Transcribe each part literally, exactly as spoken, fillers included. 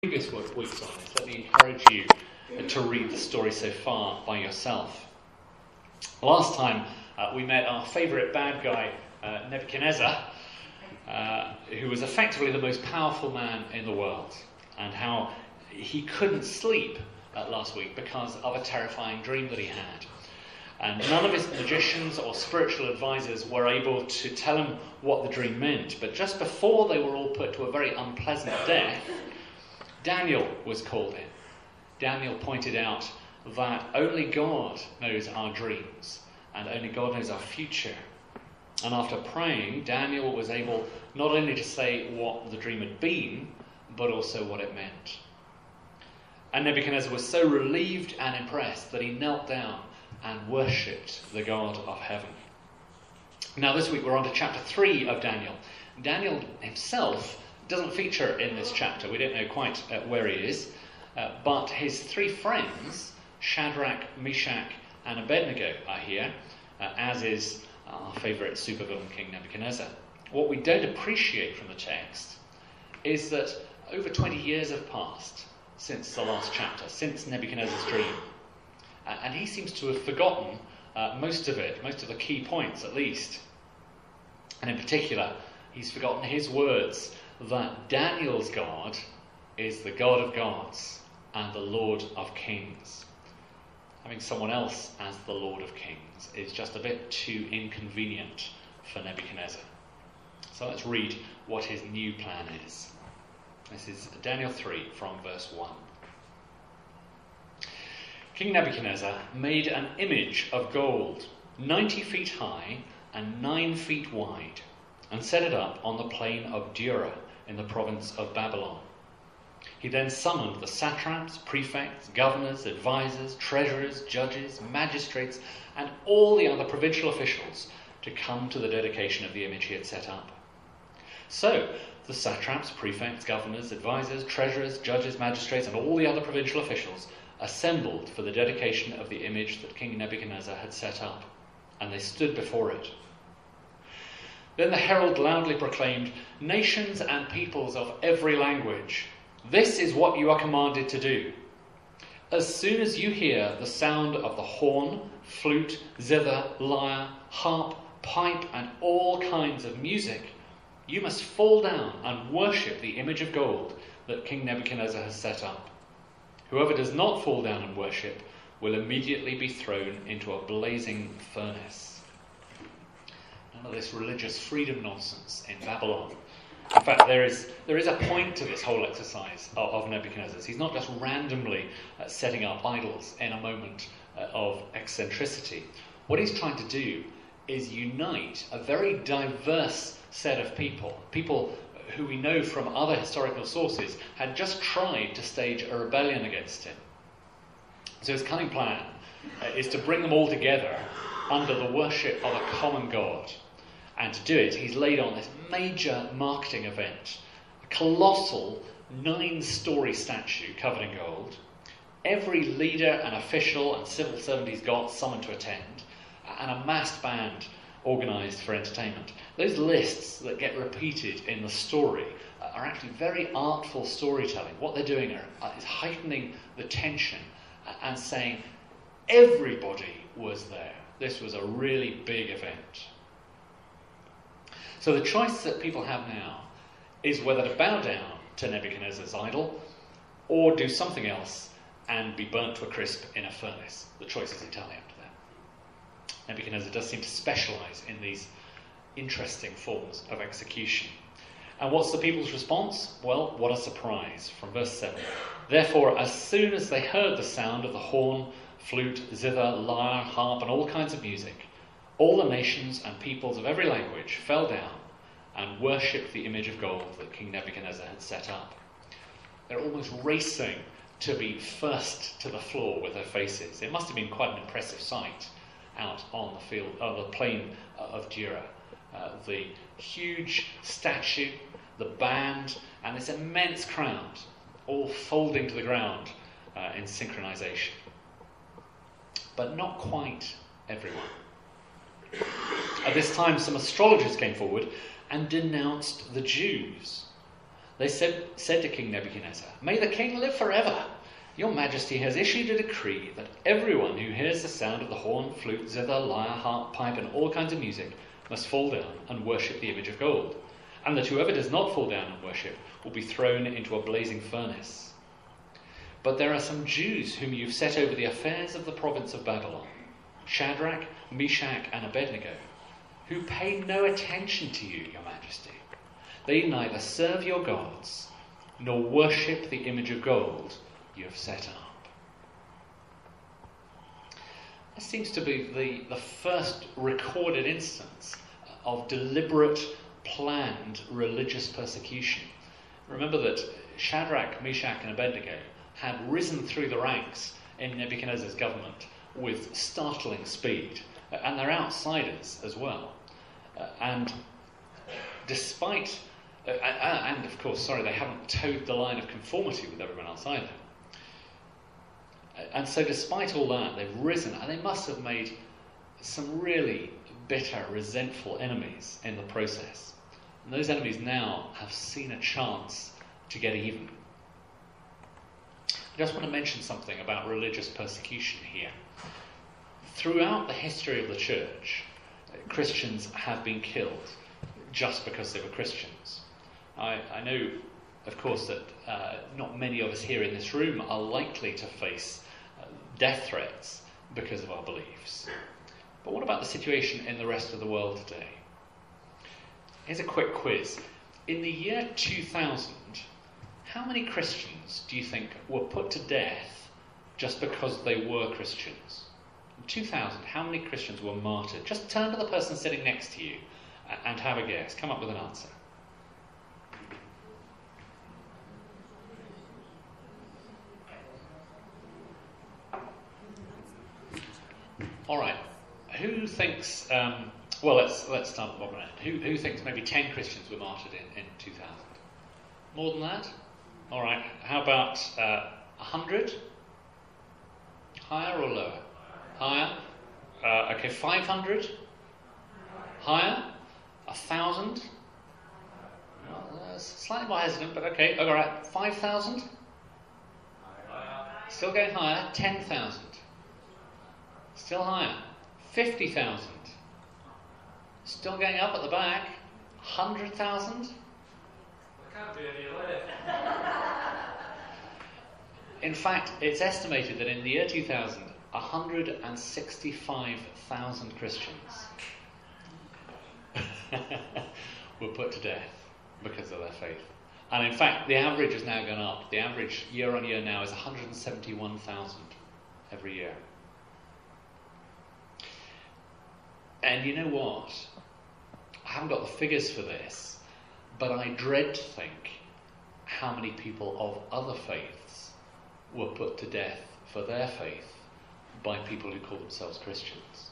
Previous weeks on this, let me encourage you to read the story so far by yourself. Last time uh, we met our favourite bad guy, uh, Nebuchadnezzar, uh, who was effectively the most powerful man in the world, and how he couldn't sleep uh, last week because of a terrifying dream that he had. And none of his magicians or spiritual advisors were able to tell him what the dream meant. But just before they were all put to a very unpleasant death, Daniel was called in. Daniel pointed out that only God knows our dreams and only God knows our future. And after praying, Daniel was able not only to say what the dream had been, but also what it meant. And Nebuchadnezzar was so relieved and impressed that he knelt down and worshipped the God of heaven. Now this week we're on to chapter three of Daniel. Daniel himself doesn't feature in this chapter. We don't know quite uh, where he is. Uh, but his three friends, Shadrach, Meshach and Abednego, are here, uh, as is our favourite supervillain King Nebuchadnezzar. What we don't appreciate from the text is that over twenty years have passed since the last chapter, since Nebuchadnezzar's dream. Uh, and he seems to have forgotten uh, most of it, most of the key points at least. And in particular, he's forgotten his words that Daniel's God is the God of gods and the Lord of kings. Having someone else as the Lord of kings is just a bit too inconvenient for Nebuchadnezzar. So let's read what his new plan is. This is Daniel three from verse one. King Nebuchadnezzar made an image of gold, ninety feet high and nine feet wide, and set it up on the plain of Dura in the province of Babylon. He then summoned the satraps, prefects, governors, advisors, treasurers, judges, magistrates, and all the other provincial officials to come to the dedication of the image he had set up. So, the satraps, prefects, governors, advisors, treasurers, judges, magistrates, and all the other provincial officials assembled for the dedication of the image that King Nebuchadnezzar had set up, and they stood before it. Then the herald loudly proclaimed, "Nations and peoples of every language, this is what you are commanded to do. As soon as you hear the sound of the horn, flute, zither, lyre, harp, pipe, and all kinds of music, you must fall down and worship the image of gold that King Nebuchadnezzar has set up. Whoever does not fall down and worship will immediately be thrown into a blazing furnace." None of this religious freedom nonsense in Babylon. In fact, there is there is a point to this whole exercise of, of Nebuchadnezzar's. He's not just randomly uh, setting up idols in a moment uh, of eccentricity. What he's trying to do is unite a very diverse set of people, people who we know from other historical sources had just tried to stage a rebellion against him. So his cunning plan uh, is to bring them all together under the worship of a common God. And to do it, he's laid on this major marketing event, a colossal nine-storey statue covered in gold. Every leader and official and civil servant he's got summoned to attend, and a massed band organised for entertainment. Those lists that get repeated in the story are actually very artful storytelling. What they're doing are, is heightening the tension and saying everybody was there. This was a really big event. So the choice that people have now is whether to bow down to Nebuchadnezzar's idol or do something else and be burnt to a crisp in a furnace. The choice is entirely up to them. Nebuchadnezzar does seem to specialise in these interesting forms of execution. And what's the people's response? Well, what a surprise. From verse seven. Therefore, as soon as they heard the sound of the horn, flute, zither, lyre, harp, and all kinds of music, all the nations and peoples of every language fell down and worshipped the image of gold that King Nebuchadnezzar had set up. They're almost racing to be first to the floor with their faces. It must have been quite an impressive sight out on the field, on the plain of Dura. Uh, the huge statue, the band, and this immense crowd all folding to the ground uh, in synchronization. But not quite everyone. At this time, some astrologers came forward and denounced the Jews. They said, said to King Nebuchadnezzar, "May the king live forever! Your majesty has issued a decree that everyone who hears the sound of the horn, flute, zither, lyre, harp, pipe, and all kinds of music must fall down and worship the image of gold, and that whoever does not fall down and worship will be thrown into a blazing furnace. But there are some Jews whom you've set over the affairs of the province of Babylon, Shadrach, Meshach, and Abednego, who pay no attention to you, your majesty. They neither serve your gods nor worship the image of gold you have set up." This seems to be the, the first recorded instance of deliberate, planned religious persecution. Remember that Shadrach, Meshach, and Abednego had risen through the ranks in Nebuchadnezzar's government with startling speed, and they're outsiders as well. Uh, and despite, uh, and, and of course, sorry, they haven't towed the line of conformity with everyone else either. And so despite all that, they've risen, and they must have made some really bitter, resentful enemies in the process. And those enemies now have seen a chance to get even. I just want to mention something about religious persecution here. Throughout the history of the church, Christians have been killed just because they were Christians. I, I know, of course, that uh, not many of us here in this room are likely to face uh, death threats because of our beliefs. But what about the situation in the rest of the world today? Here's a quick quiz. In the year two thousand, how many Christians do you think were put to death just because they were Christians? In two thousand, how many Christians were martyred? Just turn to the person sitting next to you and have a guess. Come up with an answer. All right. Who thinks? Um, well, let's let's start at the bottom end. Who who thinks maybe ten Christians were martyred in, in two thousand? More than that? All right. How about uh, a hundred? Higher or lower? Higher. Uh, okay, five hundred. Higher. A thousand. Well, uh, slightly more hesitant, but okay. All right. Five thousand. Still going higher. Ten thousand. Still higher. Fifty thousand. Still going up at the back. Hundred thousand. Can't be any less. In fact, it's estimated that in the year two thousand, one hundred sixty-five thousand Christians were put to death because of their faith. And in fact, the average has now gone up. The average year on year now is one hundred seventy-one thousand every year. And you know what? I haven't got the figures for this, but I dread to think how many people of other faiths were put to death for their faith by people who call themselves Christians.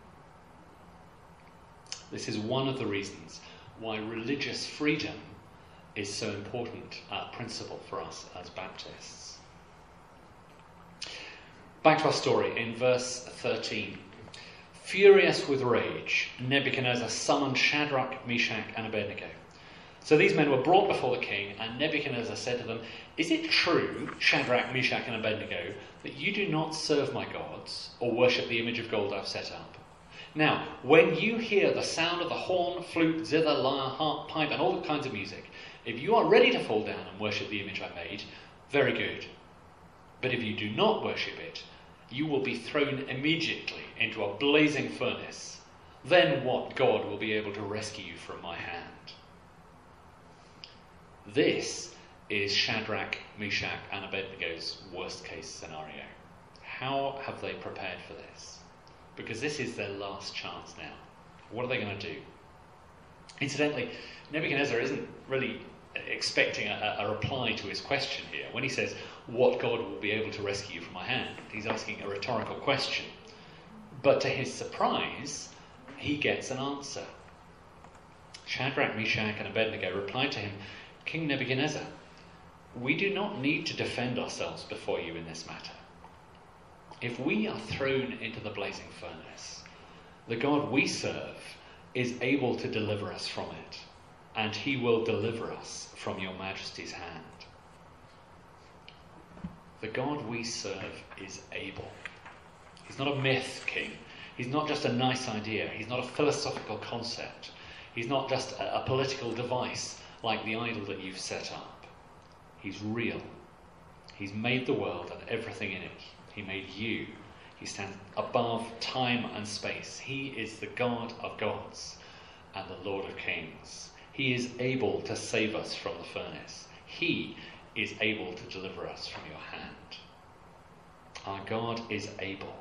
This is one of the reasons why religious freedom is so important a principle for us as Baptists. Back to our story in verse thirteen. Furious with rage, Nebuchadnezzar summoned Shadrach, Meshach, and Abednego. So these men were brought before the king, and Nebuchadnezzar said to them, "Is it true, Shadrach, Meshach, and Abednego, that you do not serve my gods or worship the image of gold I've set up? Now, when you hear the sound of the horn, flute, zither, lyre, harp, pipe, and all kinds of music, if you are ready to fall down and worship the image I made, very good. But if you do not worship it, you will be thrown immediately into a blazing furnace. Then what God will be able to rescue you from my hand?" This is Shadrach, Meshach, and Abednego's worst case scenario. How have they prepared for this? Because this is their last chance now. What are they going to do? Incidentally, Nebuchadnezzar isn't really expecting a, a reply to his question here. When he says, "What God will be able to rescue you from my hand?" he's asking a rhetorical question. But to his surprise, he gets an answer. Shadrach, Meshach, and Abednego replied to him, "King Nebuchadnezzar, we do not need to defend ourselves before you in this matter. If we are thrown into the blazing furnace, the God we serve is able to deliver us from it. and he will deliver us from your majesty's hand. The God we serve is able. He's not a myth king. He's not just a nice idea. He's not a philosophical concept. He's not just a, a political device like the idol that you've set up. He's real. He's made the world and everything in it. He made you. He stands above time and space. He is the God of gods and the Lord of kings. He is able to save us from the furnace. He is able to deliver us from your hand. Our God is able.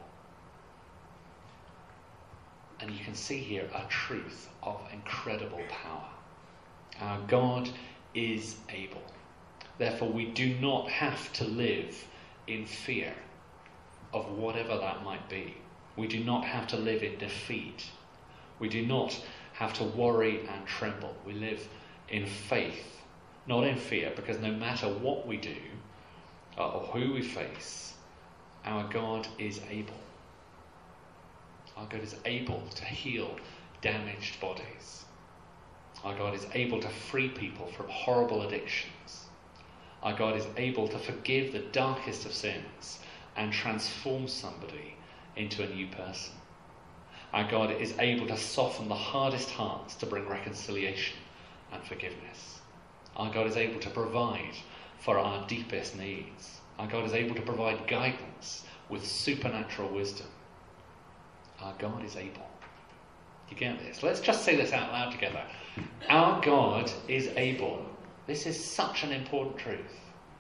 And you can see here a truth of incredible power. Our God is able. Therefore, we do not have to live in fear of whatever that might be. We do not have to live in defeat. We do not have to worry and tremble. We live in faith, not in fear, because no matter what we do or who we face, our God is able. Our God is able to heal damaged bodies. Our God is able to free people from horrible addictions. Our God is able to forgive the darkest of sins and transform somebody into a new person. Our God is able to soften the hardest hearts to bring reconciliation and forgiveness. Our God is able to provide for our deepest needs. Our God is able to provide guidance with supernatural wisdom. Our God is able. You get this? Let's just say this out loud together. Our God is able. This is such an important truth.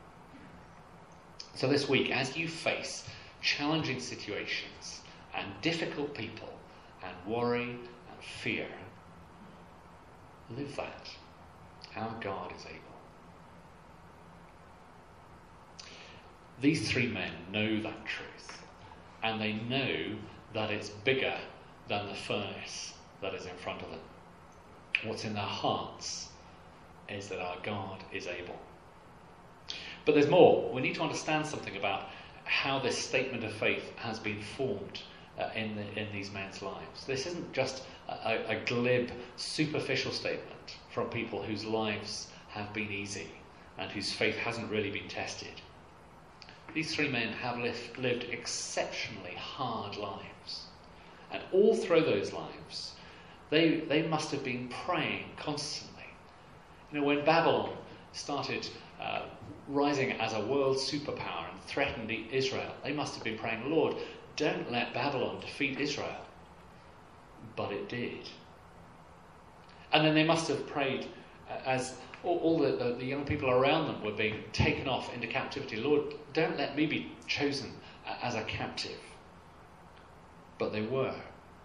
So this week, as you face challenging situations and difficult people and worry and fear, live that. Our God is able. These three men know that truth, and they know that it's bigger than the furnace that is in front of them. What's in their hearts is that our God is able. But there's more. We need to understand something about how this statement of faith has been formed uh, in, the, in these men's lives. This isn't just a, a glib, superficial statement from people whose lives have been easy and whose faith hasn't really been tested. These three men have lived, lived exceptionally hard lives. And all through those lives, they, they must have been praying constantly. You know, when Babylon started uh, rising as a world superpower and threatened Israel, they must have been praying, Lord, don't let Babylon defeat Israel. But it did. And then they must have prayed uh, as all, all the, the, the young people around them were being taken off into captivity. Lord, don't let me be chosen uh, as a captive. But they were.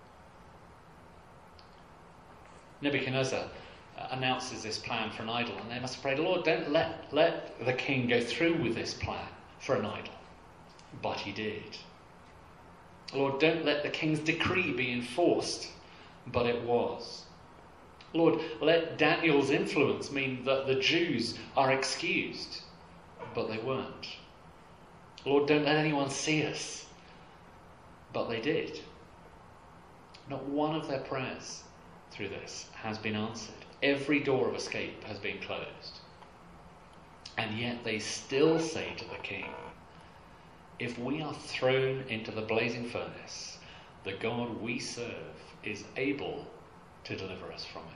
Nebuchadnezzar uh, announces this plan for an idol, and they must have prayed, Lord, don't let, let the king go through with this plan for an idol. But he did. Lord, don't let the king's decree be enforced. But it was. Lord, let Daniel's influence mean that the Jews are excused. But they weren't. Lord, don't let anyone see us. But they did. Not one of their prayers through this has been answered. Every door of escape has been closed. And yet they still say to the king, if we are thrown into the blazing furnace, the God we serve is able to deliver us from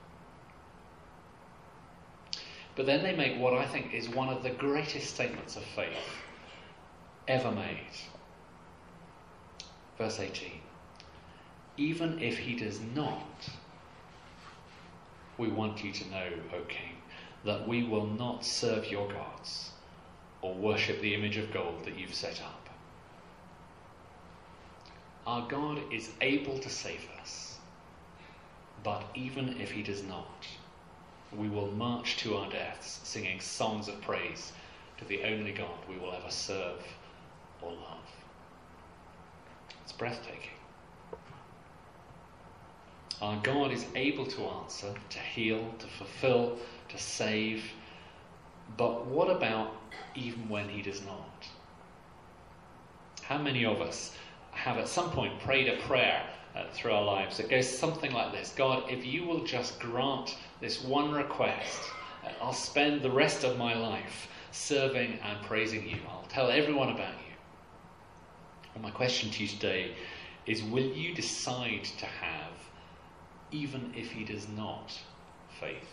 it. But then they make what I think is one of the greatest statements of faith ever made. Verse eighteen. Even if he does not, we want you to know, O king, that we will not serve your gods or worship the image of gold that you've set up. Our God is able to save us, but even if he does not, we will march to our deaths singing songs of praise to the only God we will ever serve or love. It's breathtaking. Our God is able to answer, to heal, to fulfill, to save. But what about even when he does not? How many of us have at some point prayed a prayer uh, through our lives that goes something like this. God, if you will just grant this one request, uh, I'll spend the rest of my life serving and praising you. I'll tell everyone about you. Well, my question to you today is, will you decide to have, even if he does not, faith?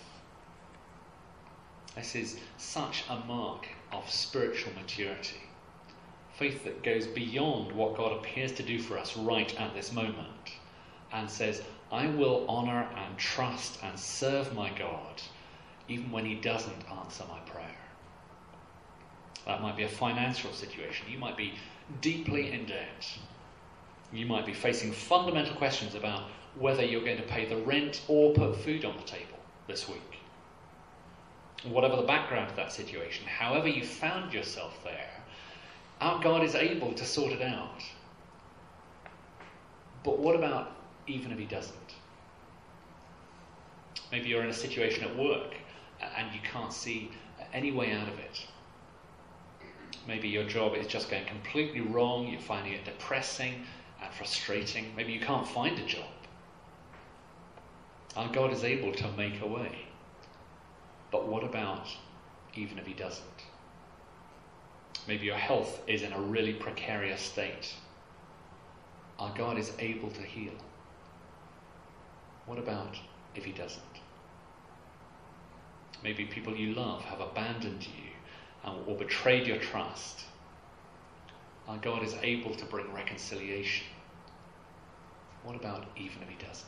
This is such a mark of spiritual maturity. Faith that goes beyond what God appears to do for us right at this moment and says, I will honour and trust and serve my God even when he doesn't answer my prayer. That might be a financial situation. You might be deeply in debt. You might be facing fundamental questions about whether you're going to pay the rent or put food on the table this week. Whatever the background of that situation, however you found yourself there, our God is able to sort it out. But what about even if he doesn't? Maybe you're in a situation at work and you can't see any way out of it. Maybe your job is just going completely wrong, you're finding it depressing and frustrating. Maybe you can't find a job. Our God is able to make a way. But what about even if he doesn't? Maybe your health is in a really precarious state. Our God is able to heal. What about if he doesn't? Maybe people you love have abandoned you or betrayed your trust. Our God is able to bring reconciliation. What about even if he doesn't?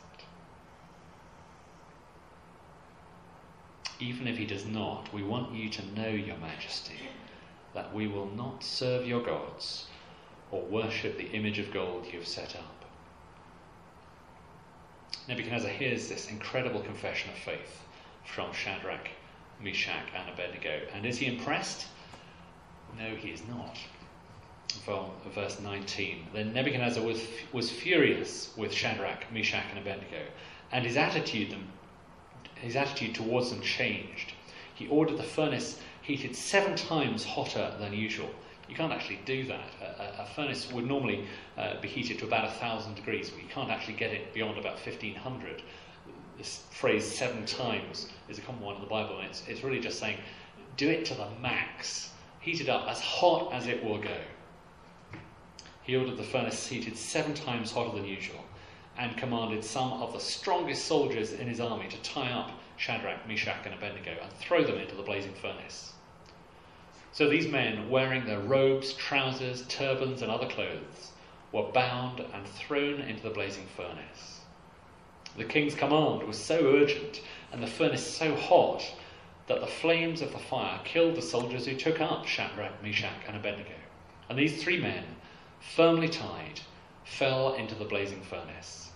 Even if he does not, we want you to know, Your Majesty, that we will not serve your gods or worship the image of gold you have set up. Nebuchadnezzar hears this incredible confession of faith from Shadrach, Meshach, and Abednego. And is he impressed? No, he is not. From verse nineteen, then Nebuchadnezzar was, was furious with Shadrach, Meshach, and Abednego, and his attitude them His attitude towards them changed. He ordered the furnace heated seven times hotter than usual. You can't actually do that. A, a furnace would normally uh, be heated to about a thousand degrees, but you can't actually get it beyond about fifteen hundred. This phrase seven times is a common one in the Bible, and it's, it's really just saying, do it to the max. Heat it up as hot as it will go. He ordered the furnace heated seven times hotter than usual, and commanded some of the strongest soldiers in his army to tie up Shadrach, Meshach, and Abednego and throw them into the blazing furnace. So these men, wearing their robes, trousers, turbans, and other clothes, were bound and thrown into the blazing furnace. The king's command was so urgent and the furnace so hot that the flames of the fire killed the soldiers who took up Shadrach, Meshach, and Abednego. And these three men, firmly tied, fell into the blazing furnace.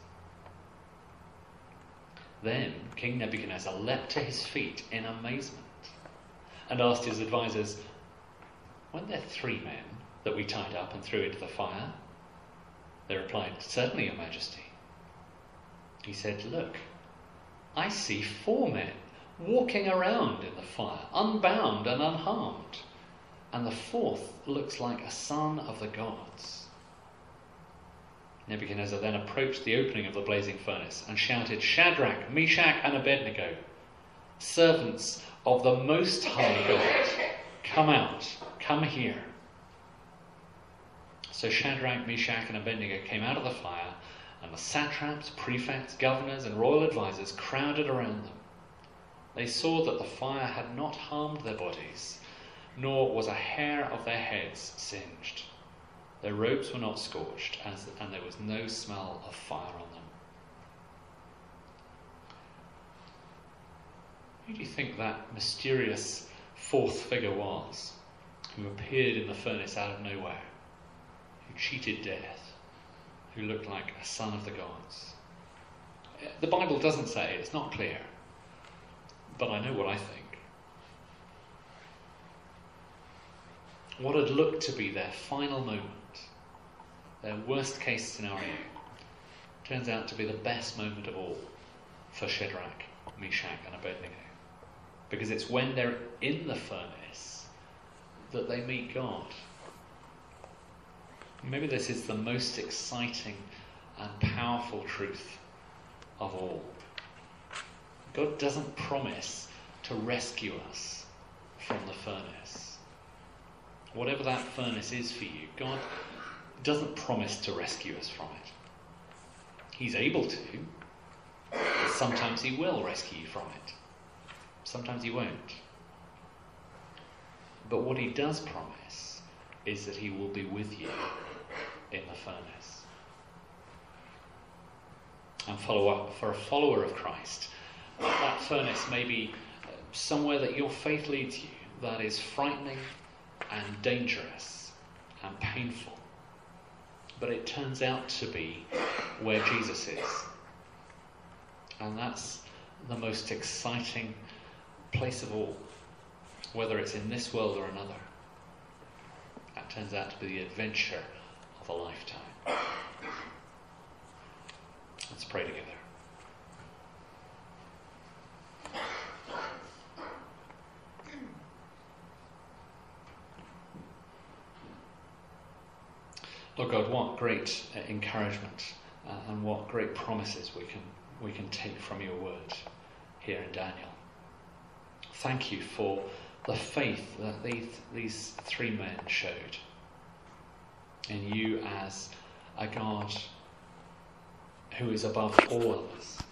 Then King Nebuchadnezzar leapt to his feet in amazement and asked his advisors, weren't there three men that we tied up and threw into the fire? They replied, certainly, Your Majesty. He said, look, I see four men walking around in the fire, unbound and unharmed, and the fourth looks like a son of the gods. Nebuchadnezzar then approached the opening of the blazing furnace and shouted, Shadrach, Meshach, and Abednego, servants of the Most High God, come out, come here. So Shadrach, Meshach, and Abednego came out of the fire, and the satraps, prefects, governors, and royal advisors crowded around them. They saw that the fire had not harmed their bodies, nor was a hair of their heads singed. Their robes were not scorched, as, and there was no smell of fire on them. Who do you think that mysterious fourth figure was, who appeared in the furnace out of nowhere, who cheated death, who looked like a son of the gods? The Bible doesn't say, it's not clear, but I know what I think. What had looked to be their final moment, their worst case scenario, turns out to be the best moment of all for Shadrach, Meshach, and Abednego. Because it's when they're in the furnace that they meet God. Maybe this is the most exciting and powerful truth of all. God doesn't promise to rescue us from the furnace. Whatever that furnace is for you, God doesn't promise to rescue us from it. He's able to. Sometimes he will rescue you from it. Sometimes he won't. But what he does promise is that he will be with you in the furnace. And follow up, for a follower of Christ, that furnace may be somewhere that your faith leads you that is frightening and dangerous and painful. But it turns out to be where Jesus is. And that's the most exciting place of all, whether it's in this world or another. That turns out to be the adventure of a lifetime. Let's pray together. Lord God, what great uh, encouragement uh, and what great promises we can we can take from your word here in Daniel. Thank you for the faith that these, these three men showed in you as a God who is above all others,